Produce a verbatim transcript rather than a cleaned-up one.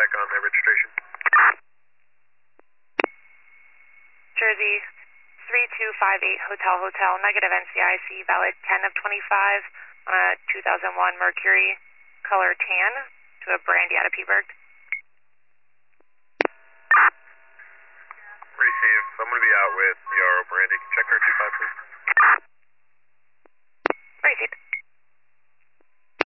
back on the registration. Jersey three two five eight Hotel Hotel, negative N C I C, valid ten of twenty-five on a two thousand one Mercury, color tan, to a Brandy out of Peaburg. Receive. I'm going to be out with the R O Brandy. Check her two five, please.